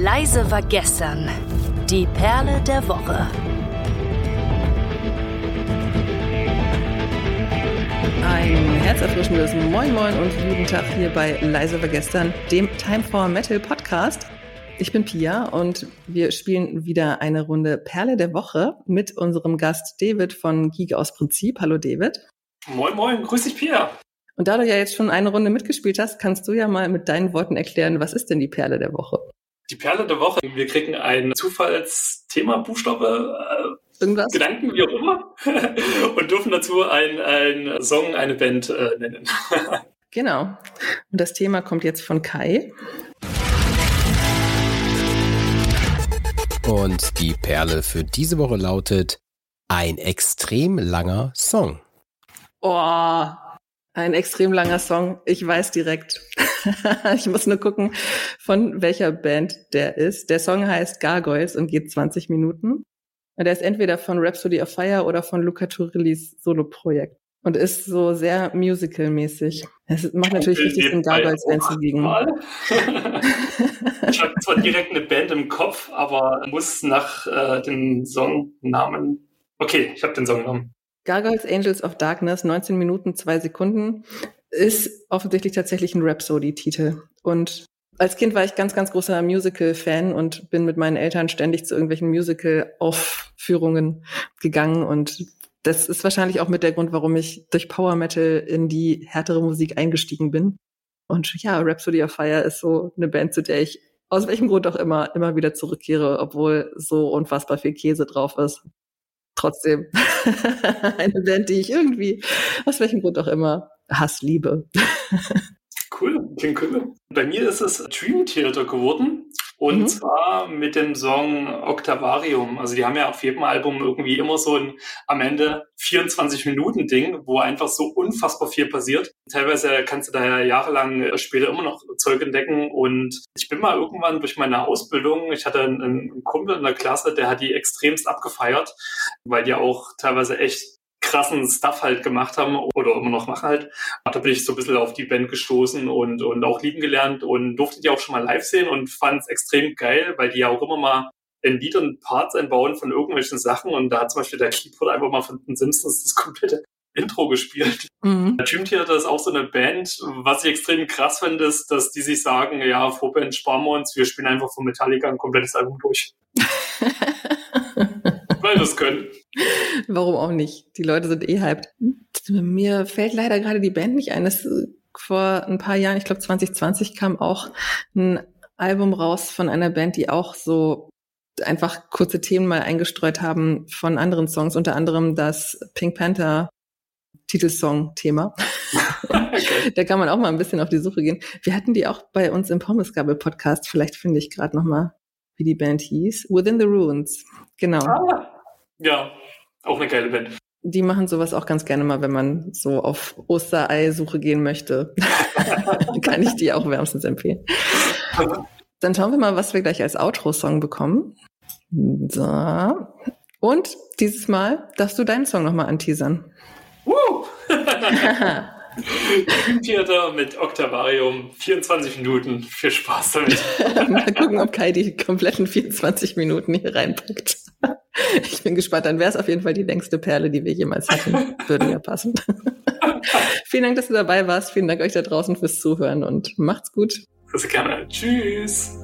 Leise war gestern. Die Perle der Woche. Ein herzerfrischendes Moin Moin und guten Tag hier bei Leise war gestern, dem Time for Metal Podcast. Ich bin Pia und wir spielen wieder eine Runde Perle der Woche mit unserem Gast David von Geek aus Prinzip. Hallo David. Moin Moin, grüß dich Pia. Und da du ja jetzt schon eine Runde mitgespielt hast, kannst du ja mal mit deinen Worten erklären, was ist denn die Perle der Woche? Die Perle der Woche. Wir kriegen ein Zufallsthema, Buchstabe, irgendwas? Gedanken, wie auch immer, und dürfen dazu einen Song, eine Band nennen. Genau. Und das Thema kommt jetzt von Kai. Und die Perle für diese Woche lautet: ein extrem langer Song. Oh, ein extrem langer Song. Ich weiß direkt. Ich muss nur gucken, von welcher Band der ist. Der Song heißt Gargoyles und geht 20 Minuten. Der ist entweder von Rhapsody of Fire oder von Luca Turillis Solo-Projekt und ist so sehr musical-mäßig. Es macht natürlich richtig Sinn, Gargoyles einzubiegen. Ich habe zwar direkt eine Band im Kopf, aber muss nach den Songnamen... Okay, ich habe den Songnamen. Gargoyles Angels of Darkness, 19 Minuten, 2 Sekunden, ist offensichtlich tatsächlich ein Rhapsody-Titel. Und als Kind war ich ganz, ganz großer Musical-Fan und bin mit meinen Eltern ständig zu irgendwelchen Musical-Aufführungen gegangen. Und das ist wahrscheinlich auch mit der Grund, warum ich durch Power Metal in die härtere Musik eingestiegen bin. Und ja, Rhapsody of Fire ist so eine Band, zu der ich aus welchem Grund auch immer wieder zurückkehre, obwohl so unfassbar viel Käse drauf ist. Trotzdem eine Band, die ich irgendwie, aus welchem Grund auch immer, liebe. Cool, klingt cool. Bei mir ist es Dream Theater geworden. Und zwar mit dem Song Octavarium. Also die haben ja auf jedem Album irgendwie immer so ein am Ende 24-Minuten-Ding, wo einfach so unfassbar viel passiert. Teilweise kannst du da ja jahrelang später immer noch Zeug entdecken. Und ich bin mal irgendwann durch meine Ausbildung, ich hatte einen Kumpel in der Klasse, der hat die extremst abgefeiert, weil die auch teilweise echt krassen Stuff halt gemacht haben oder immer noch machen halt. Da bin ich so ein bisschen auf die Band gestoßen und auch lieben gelernt und durfte die auch schon mal live sehen und fand es extrem geil, weil die ja auch immer mal in Liedern Parts einbauen von irgendwelchen Sachen und da hat zum Beispiel der Keyboard einfach mal von den Simpsons das komplette Intro gespielt. Dream Theater ist auch so eine Band, was ich extrem krass finde, ist, dass die sich sagen, ja, Vorband sparen wir uns, wir spielen einfach von Metallica ein komplettes Album durch. Weil wir es können. Warum auch nicht? Die Leute sind hyped. Mir fällt leider gerade die Band nicht ein. Vor ein paar Jahren, ich glaube 2020, kam auch ein Album raus von einer Band, die auch so einfach kurze Themen mal eingestreut haben von anderen Songs, unter anderem das Pink Panther Titelsong-Thema. Okay. Da kann man auch mal ein bisschen auf die Suche gehen. Wir hatten die auch bei uns im Pommesgabel-Podcast. Vielleicht finde ich gerade noch mal, wie die Band hieß. Within the Ruins. Genau. Ja, auch eine geile Band. Die machen sowas auch ganz gerne mal, wenn man so auf Osterei-Suche gehen möchte. Kann ich die auch wärmstens empfehlen. Dann schauen wir mal, was wir gleich als Outro-Song bekommen. So. Und dieses Mal darfst du deinen Song nochmal anteasern. Dream Theater mit Octavarium, 24 Minuten. Viel Spaß damit. Mal gucken, ob Kai die kompletten 24 Minuten hier reinpackt. Ich bin gespannt. Dann wäre es auf jeden Fall die längste Perle, die wir jemals hatten. Würde ja passen. Vielen Dank, dass du dabei warst. Vielen Dank euch da draußen fürs Zuhören und macht's gut. Das gerne. Tschüss.